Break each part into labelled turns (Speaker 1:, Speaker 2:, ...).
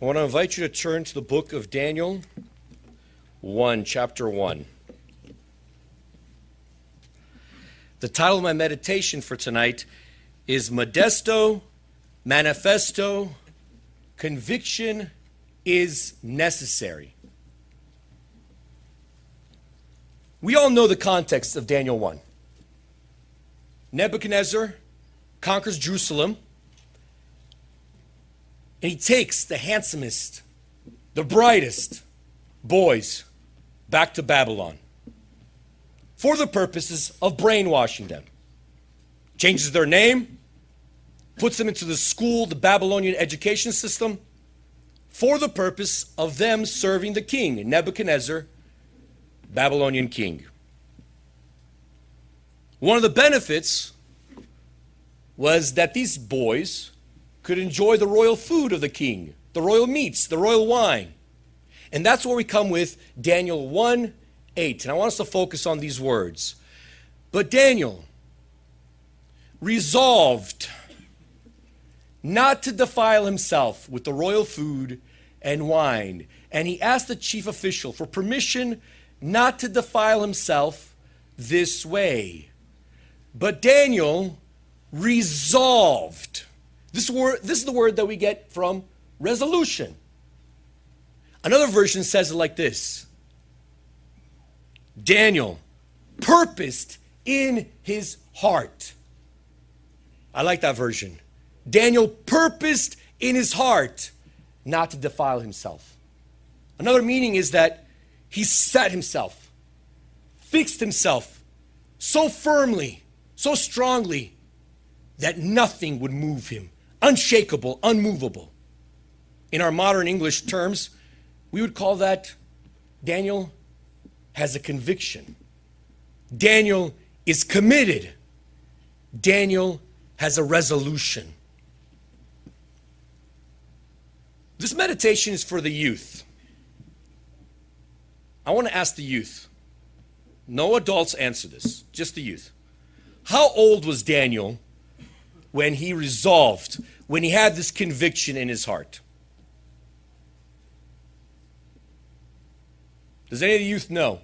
Speaker 1: I want to invite you to turn to the book of Daniel 1, chapter 1. The title of my meditation for tonight is Modesto Manifesto, Conviction is Necessary. We all know the context of Daniel 1. Nebuchadnezzar conquers Jerusalem, and he takes the handsomest, the brightest boys back to Babylon for the purposes of brainwashing them. Changes their name, puts them into the school, the Babylonian education system, for the purpose of them serving the king, Nebuchadnezzar, Babylonian king. One of the benefits was that these boys could enjoy the royal food of the king, the royal meats, the royal wine. And that's where we come with Daniel 1:8. And I want us to focus on these words. But Daniel resolved not to defile himself with the royal food and wine. And he asked the chief official for permission not to defile himself this way. But Daniel resolved. This is the word that we get from resolution. Another version says it like this. Daniel purposed in his heart. I like that version. Daniel purposed in his heart not to defile himself. Another meaning is that he set himself, fixed himself so firmly, so strongly, that nothing would move him. Unshakable, unmovable. In our modern English terms, we would call that Daniel has a conviction. Daniel is committed. Daniel has a resolution. This meditation is for the youth. I want to ask the youth. No adults answer this, just the youth. How old was Daniel when he resolved, when he had this conviction in his heart? Does any of the youth know?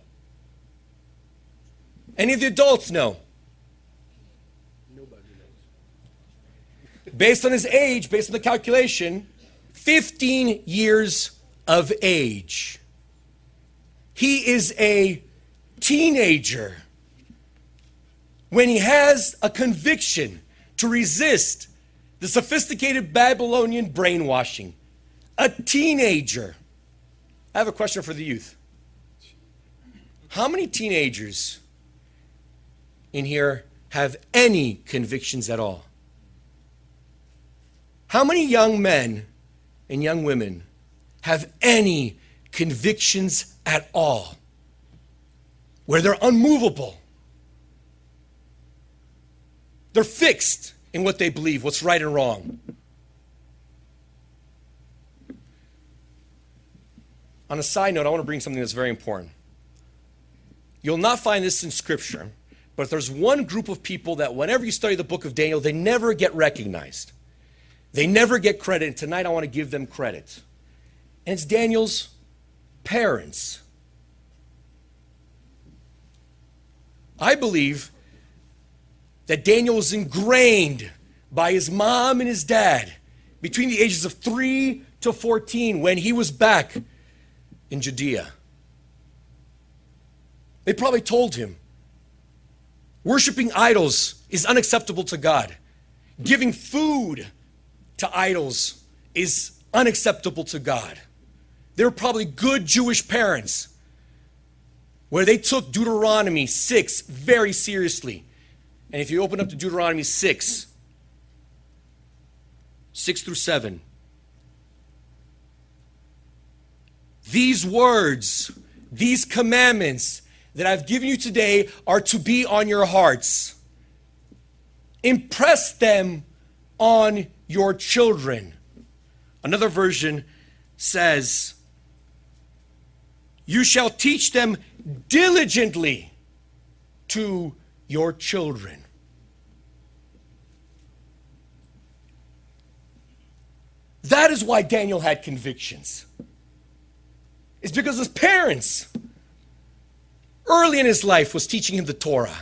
Speaker 1: Any of the adults know?
Speaker 2: Nobody knows.
Speaker 1: Based on his age, based on the calculation, 15 years of age. He is a teenager when he has a conviction to resist the sophisticated Babylonian brainwashing. A teenager. I have a question for the youth. How many teenagers in here have any convictions at all? How many young men and young women have any convictions at all? Where they're unmovable. They're fixed in what they believe, what's right and wrong. On a side note, I want to bring something that's very important. You'll not find this in Scripture, but there's one group of people that whenever you study the book of Daniel, they never get recognized. They never get credit, and tonight I want to give them credit. And it's Daniel's parents. I believe that Daniel was ingrained by his mom and his dad between the ages of 3 to 14 when he was back in Judea. They probably told him, worshiping idols is unacceptable to God. Giving food to idols is unacceptable to God. They were probably good Jewish parents where they took Deuteronomy 6 very seriously. And if you open up to Deuteronomy 6 through 7, these words, these commandments that I've given you today are to be on your hearts. Impress them on your children. Another version says, you shall teach them diligently to your children. That is why Daniel had convictions. It's because his parents, early in his life, was teaching him the Torah.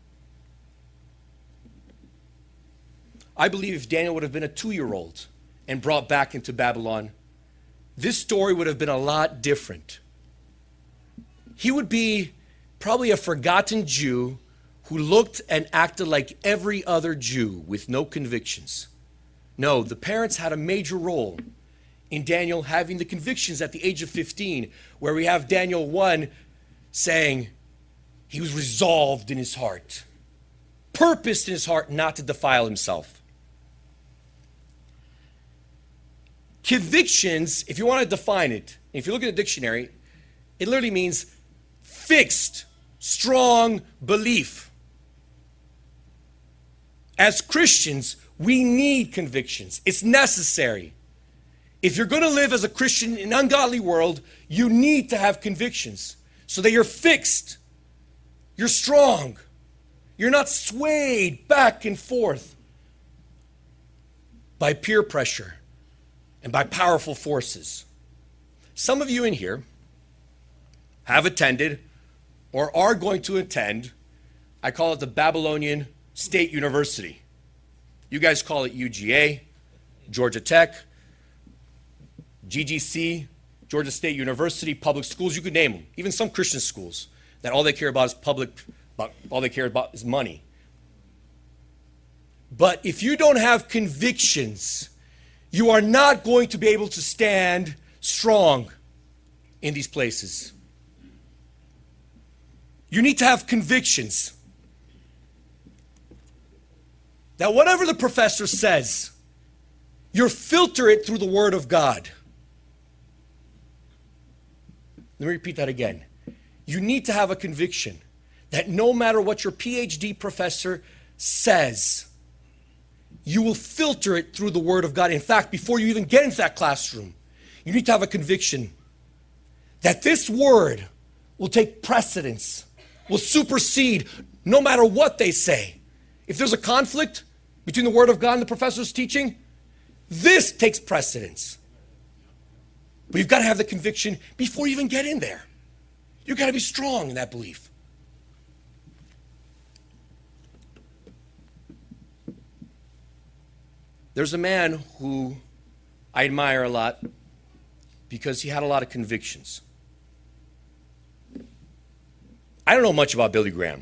Speaker 1: I believe if Daniel would have been a 2-year-old and brought back into Babylon, this story would have been a lot different. He would be probably a forgotten Jew who looked and acted like every other Jew with no convictions. No, the parents had a major role in Daniel having the convictions at the age of 15, where we have Daniel 1 saying he was resolved in his heart, purposed in his heart not to defile himself. Convictions, if you want to define it, if you look at the dictionary, it literally means fixed, strong belief. As Christians, we need convictions. It's necessary. If you're going to live as a Christian in an ungodly world, you need to have convictions so that you're fixed, you're strong, you're not swayed back and forth by peer pressure and by powerful forces. Some of you in here have attended or are going to attend, I call it the Babylonian State University. You guys call it UGA, Georgia Tech, GGC, Georgia State University, public schools, you could name them. Even some Christian schools that all they care about is all they care about is money. But if you don't have convictions, you are not going to be able to stand strong in these places. You need to have convictions that whatever the professor says, you filter it through the Word of God. Let me repeat that again. You need to have a conviction that no matter what your PhD professor says, you will filter it through the Word of God. In fact, before you even get into that classroom, you need to have a conviction that this Word will take precedence, will supersede no matter what they say. If there's a conflict between the Word of God and the professor's teaching, this takes precedence. But you've got to have the conviction before you even get in there. You've got to be strong in that belief. There's a man who I admire a lot because he had a lot of convictions. I don't know much about Billy Graham.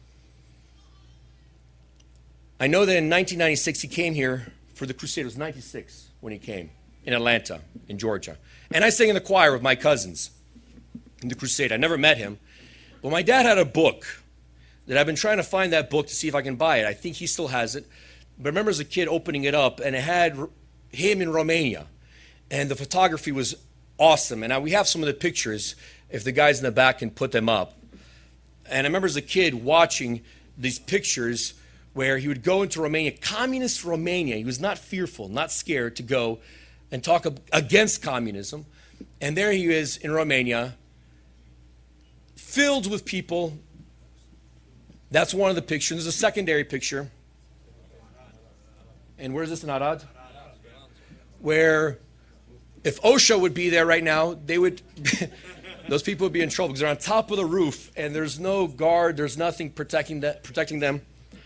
Speaker 1: I know that in 1996 he came here for the crusade. It was 96 when he came in Atlanta, in Georgia. And I sang in the choir with my cousins in the crusade. I never met him. But my dad had a book that I've been trying to find that book to see if I can buy it. I think he still has it. But I remember as a kid opening it up, and it had him in Romania. And the photography was awesome. And we have some of the pictures, if the guys in the back can put them up. And I remember as a kid watching these pictures where he would go into Romania, communist Romania. He was not fearful, not scared to go and talk against communism. And there he is in Romania, filled with people. That's one of the pictures. There's a secondary picture. And where is this in Arad? Where if OSHA would be there right now, they would, those people would be in trouble because they're on top of the roof and there's no guard, there's nothing protecting them.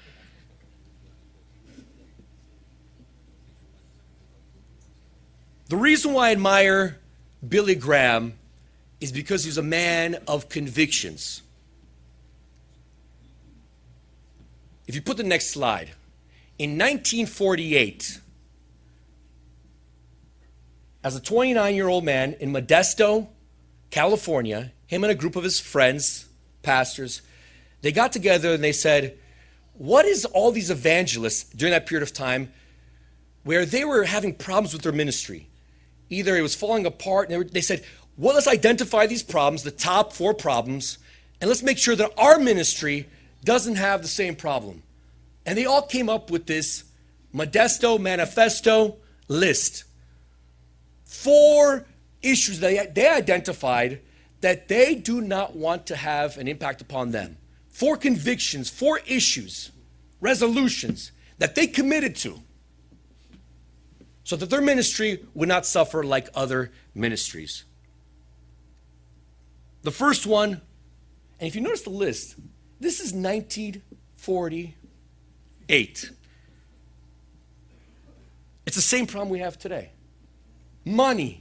Speaker 1: The reason why I admire Billy Graham is because he's a man of convictions. If you put the next slide, in 1948, as a 29-year-old man in Modesto, California, him and a group of his friends, pastors, they got together and they said, what is all these evangelists during that period of time where they were having problems with their ministry? Either it was falling apart, and they said, well, let's identify these problems, the top 4 problems, and let's make sure that our ministry doesn't have the same problem. And they all came up with this Modesto Manifesto list. 4 issues that they identified that they do not want to have an impact upon them. 4 convictions, 4 issues, resolutions that they committed to. so that their ministry would not suffer like other ministries. The first one, and if you notice the list, this is 1948. It's the same problem we have today. Money.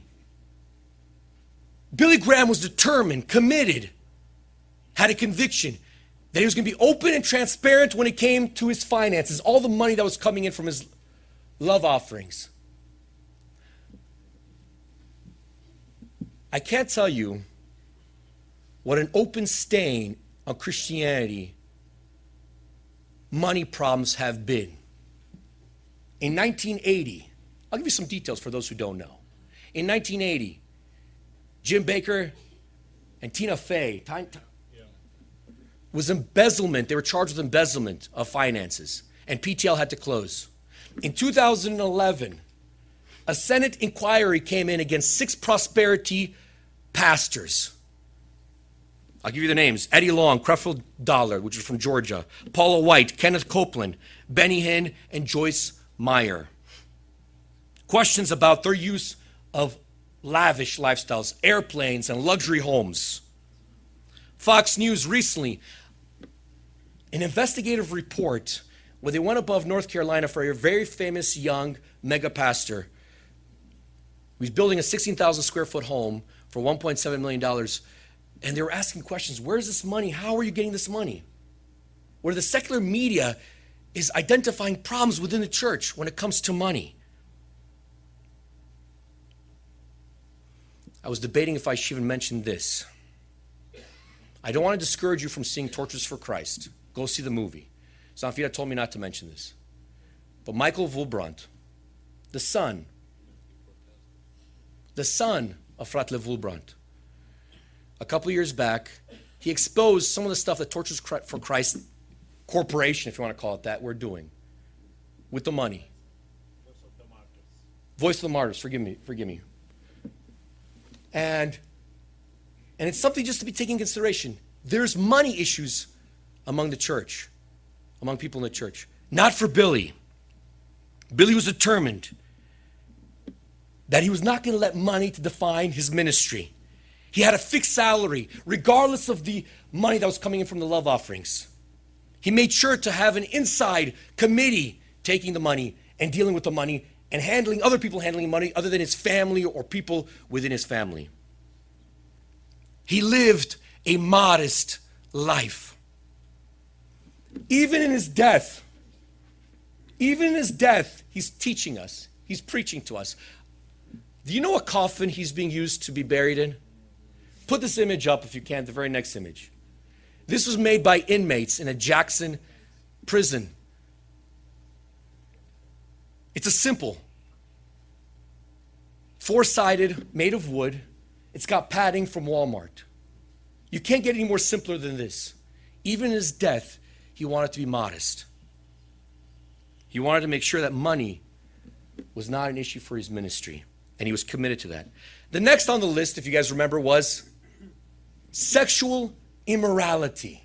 Speaker 1: Billy Graham was determined, committed, had a conviction that he was going to be open and transparent when it came to his finances, all the money that was coming in from his love offerings. I can't tell you what an open stain on Christianity money problems have been. In 1980, I'll give you some details for those who don't know. In 1980, Jim Bakker and Tina Fey was embezzlement. They were charged with embezzlement of finances, and PTL had to close. In 2011, a Senate inquiry came in against 6 prosperity pastors. I'll give you the names: Eddie Long, Creflo Dollar, which is from Georgia, Paula White, Kenneth Copeland, Benny Hinn, and Joyce Meyer. Questions about their use of lavish lifestyles, airplanes, and luxury homes. Fox News recently, an investigative report where they went above North Carolina for a very famous young mega pastor who's building a 16,000 square foot home for $1.7 million. And they were asking questions: where's this money? How are you getting this money? Where the secular media is identifying problems within the church when it comes to money. I was debating if I should even mention this. I don't want to discourage you from seeing Torches for Christ. Go see the movie. Sanfida told me not to mention this. But Michael Wulbrandt, the son of Fratle Wulbrandt, a couple years back, he exposed some of the stuff that Torches for Christ Corporation, if you want to call it that, we're doing with the money. Voice of the Martyrs, forgive me. And it's something just to be taken into consideration. There's money issues among the church, among people in the church. Not for Billy. Billy was determined that he was not going to let money to define his ministry. He had a fixed salary, regardless of the money that was coming in from the love offerings. He made sure to have an inside committee taking the money and dealing with the money and handling other people handling money other than his family or people within his family. He lived a modest life. Even in his death, he's teaching us. He's preaching to us. Do you know what coffin he's being used to be buried in? Put this image up if you can, the very next image. This was made by inmates in a Jackson prison. It's a simple, 4-sided, made of wood. It's got padding from Walmart. You can't get any more simpler than this. Even in his death, he wanted to be modest. He wanted to make sure that money was not an issue for his ministry, and he was committed to that. The next on the list, if you guys remember, was sexual immorality.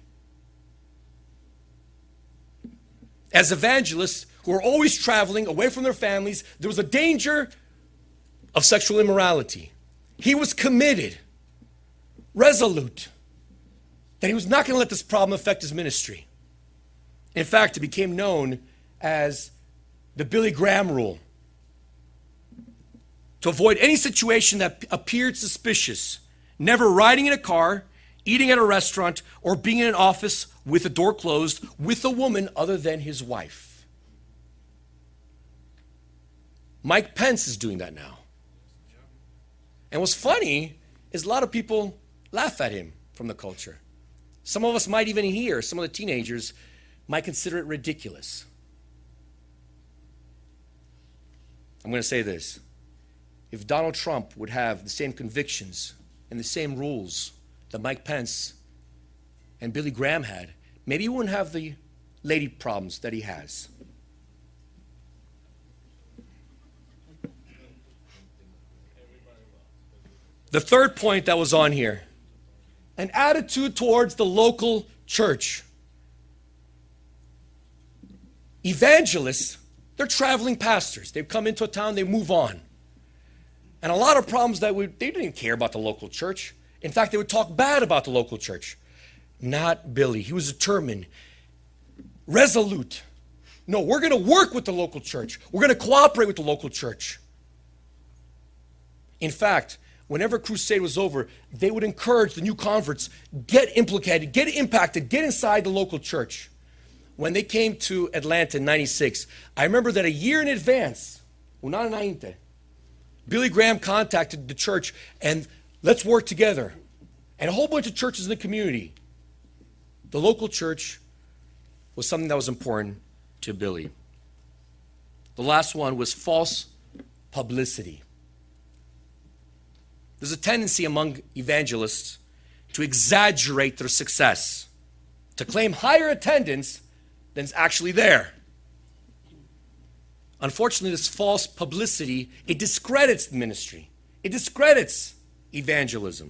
Speaker 1: As evangelists who are always traveling away from their families, there was a danger of sexual immorality. He was committed, resolute, that he was not going to let this problem affect his ministry. In fact, it became known as the Billy Graham rule. To avoid any situation that appeared suspicious, never riding in a car, eating at a restaurant, or being in an office with the door closed with a woman other than his wife. Mike Pence is doing that now. And what's funny is a lot of people laugh at him from the culture. Some of us might even hear, some of the teenagers might consider it ridiculous. I'm going to say this. If Donald Trump would have the same convictions and the same rules that Mike Pence and Billy Graham had, maybe he wouldn't have the lady problems that he has. The third point that was on here, an attitude towards the local church. Evangelists They're traveling pastors. They come into a town, they move on. And a lot of problems they didn't care about the local church. In fact, they would talk bad about the local church. Not Billy. He was determined, resolute. No, we're going to work with the local church. We're going to cooperate with the local church. In fact, whenever crusade was over, they would encourage the new converts, get implicated, get impacted, get inside the local church. When they came to Atlanta in 96, I remember that a year in advance, una nainte, Billy Graham contacted the church and let's work together. And a whole bunch of churches in the community. The local church was something that was important to Billy. The last one was false publicity. There's a tendency among evangelists to exaggerate their success, to claim higher attendance than is actually there. Unfortunately, this false publicity, it discredits the ministry. It discredits evangelism.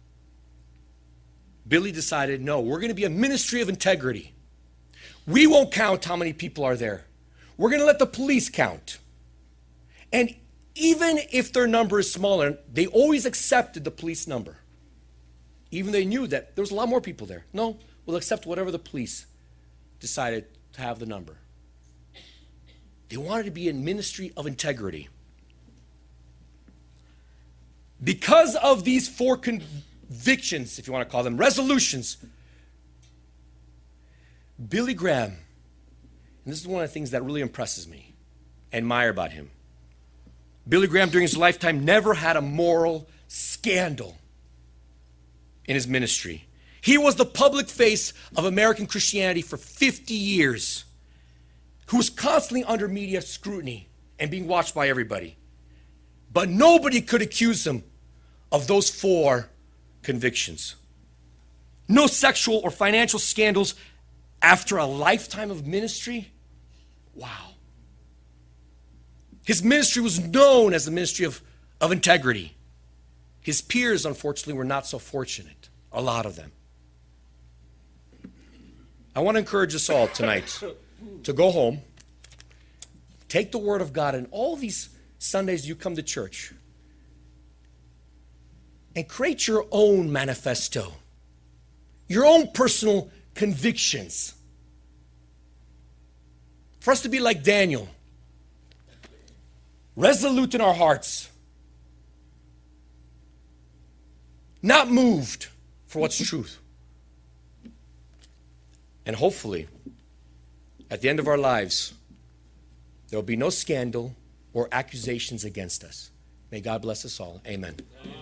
Speaker 1: Billy decided, no, we're going to be a ministry of integrity. We won't count how many people are there. We're going to let the police count. And even if their number is smaller, they always accepted the police number. Even they knew that there was a lot more people there. No, we'll accept whatever the police decided to have the number. They wanted to be a ministry of integrity. Because of these four convictions, if you want to call them, resolutions, Billy Graham, and this is one of the things that really impresses me, admire about him. Billy Graham, during his lifetime, never had a moral scandal in his ministry. He was the public face of American Christianity for 50 years, who was constantly under media scrutiny and being watched by everybody. But nobody could accuse him of those four convictions. No sexual or financial scandals after a lifetime of ministry. Wow. His ministry was known as the ministry of integrity. His peers, unfortunately, were not so fortunate, a lot of them. I want to encourage us all tonight to go home, take the Word of God, and all these Sundays you come to church, and create your own manifesto, your own personal convictions. For us to be like Daniel, resolute in our hearts, not moved for what's truth. And hopefully, at the end of our lives, there will be no scandal or accusations against us. May God bless us all. Amen.